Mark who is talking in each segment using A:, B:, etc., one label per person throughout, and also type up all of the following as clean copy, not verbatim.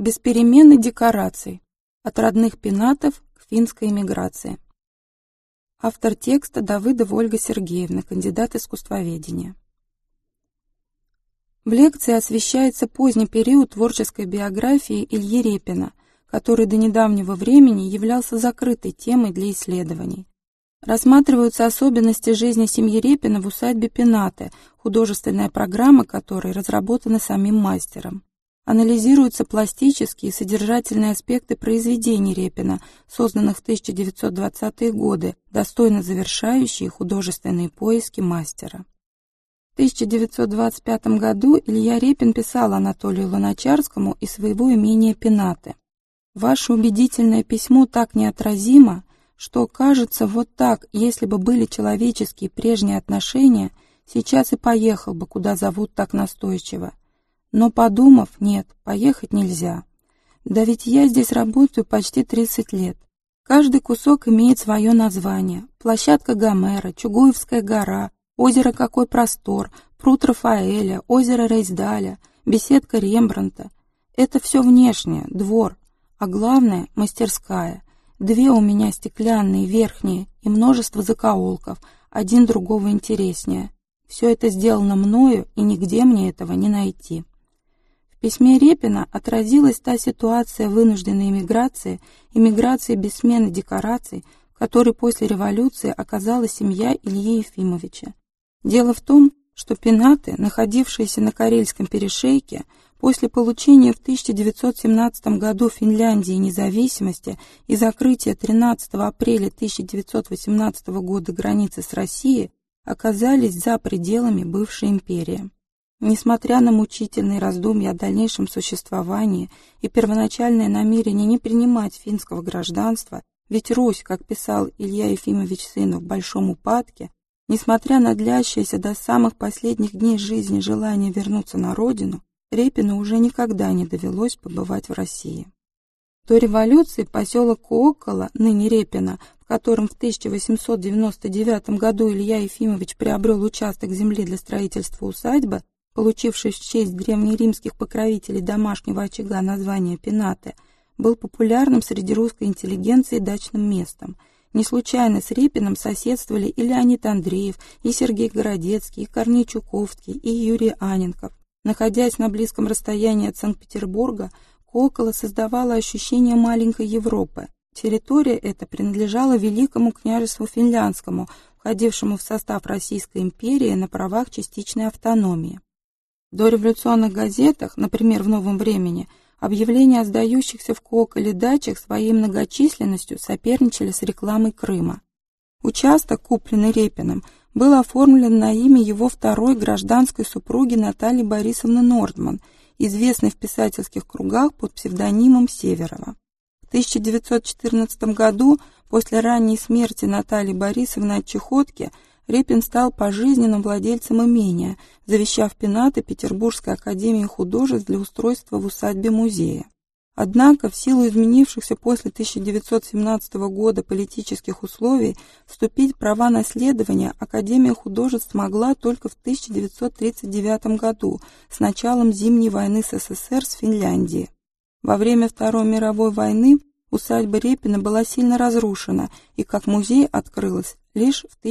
A: Без перемены декораций. От родных пенатов к финской эмиграции. Автор текста Давыдова Ольга Сергеевна, кандидат искусствоведения. В лекции освещается поздний период творческой биографии Ильи Репина, который до недавнего времени являлся закрытой темой для исследований. Рассматриваются особенности жизни семьи Репина в усадьбе Пенаты, художественная программа которой разработана самим мастером. Анализируются пластические и содержательные аспекты произведений Репина, созданных в 1920-е годы, достойно завершающие художественные поиски мастера. В 1925 году Илья Репин писал Анатолию Луначарскому из своего имения Пенаты: «Ваше убедительное письмо так неотразимо, что, кажется, вот так, если бы были человеческие прежние отношения, сейчас и поехал бы, куда зовут так настойчиво. Но, подумав, нет, поехать нельзя. Да ведь я здесь работаю почти 30 лет. Каждый кусок имеет свое название. Площадка Гомера, Чугуевская гора, озеро Какой простор, пруд Рафаэля, озеро Рейсдаля, беседка Рембрандта. Это все внешнее, двор, а главное — мастерская. Две у меня стеклянные, верхние, и множество закоулков, один другого интереснее. Все это сделано мною, и нигде мне этого не найти». В письме Репина отразилась та ситуация вынужденной эмиграции без смены декораций, в которой после революции оказалась семья Ильи Ефимовича. Дело в том, что Пенаты, находившиеся на Карельском перешейке, после получения в 1917 году в Финляндии независимости и закрытия 13 апреля 1918 года границы с Россией, оказались за пределами бывшей империи. Несмотря на мучительные раздумья о дальнейшем существовании и первоначальное намерение не принимать финского гражданства, ведь Русь, как писал Илья Ефимович сыну в «Большом упадке», несмотря на длящееся до самых последних дней жизни желание вернуться на родину, Репину уже никогда не довелось побывать в России. До революции поселок Коокола, ныне Репино, в котором в 1899 году Илья Ефимович приобрел участок земли для строительства усадьбы, получивший в честь древнеримских покровителей домашнего очага название Пенаты, был популярным среди русской интеллигенции дачным местом. Не случайно с Репиным соседствовали и Леонид Андреев, и Сергей Городецкий, и Корней Чуковский, и Юрий Анненков. Находясь на близком расстоянии от Санкт-Петербурга, Коокола создавала ощущение маленькой Европы. Территория эта принадлежала Великому княжеству Финляндскому, входившему в состав Российской империи на правах частичной автономии. В дореволюционных газетах, например, в «Новом времени», объявления о сдающихся в Кооколе дачах своей многочисленностью соперничали с рекламой Крыма. Участок, купленный Репиным, был оформлен на имя его второй гражданской супруги Натальи Борисовны Нордман, известной в писательских кругах под псевдонимом Северова. В 1914 году, после ранней смерти Натальи Борисовны от чехотки, Репин стал пожизненным владельцем имения, завещав Пенаты Петербургской академии художеств для устройства в усадьбе музея. Однако, в силу изменившихся после 1917 года политических условий, вступить в права наследования Академия художеств смогла только в 1939 году с началом Зимней войны СССР с Финляндией. Во время Второй мировой войны усадьба Репина была сильно разрушена и как музей открылась лишь в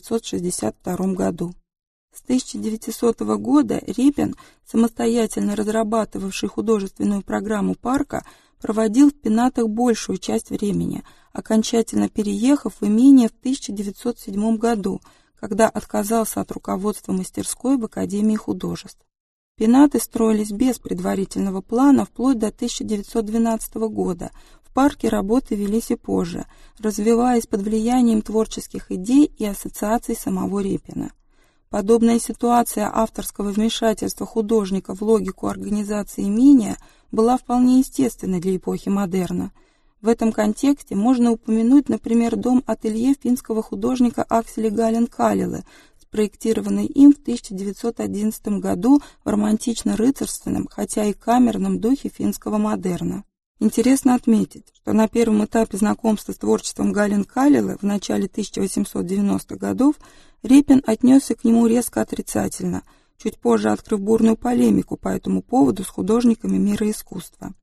A: 1962 году. С 1900 года Репин, самостоятельно разрабатывавший художественную программу парка, проводил в Пенатах большую часть времени, окончательно переехав в имение в 1907 году, когда отказался от руководства мастерской в Академии художеств. Пенаты строились без предварительного плана вплоть до 1912 года. В парке работы велись и позже, развиваясь под влиянием творческих идей и ассоциаций самого Репина. Подобная ситуация авторского вмешательства художника в логику организации имения была вполне естественной для эпохи модерна. В этом контексте можно упомянуть, например, дом-ателье финского художника Акселя Гален-Калилы, спроектированный им в 1911 году в романтично-рыцарственном, хотя и камерном духе финского модерна. Интересно отметить, что на первом этапе знакомства с творчеством Гален-Калилы в начале 1890-х годов Репин отнесся к нему резко отрицательно, чуть позже открыв бурную полемику по этому поводу с художниками мира искусства.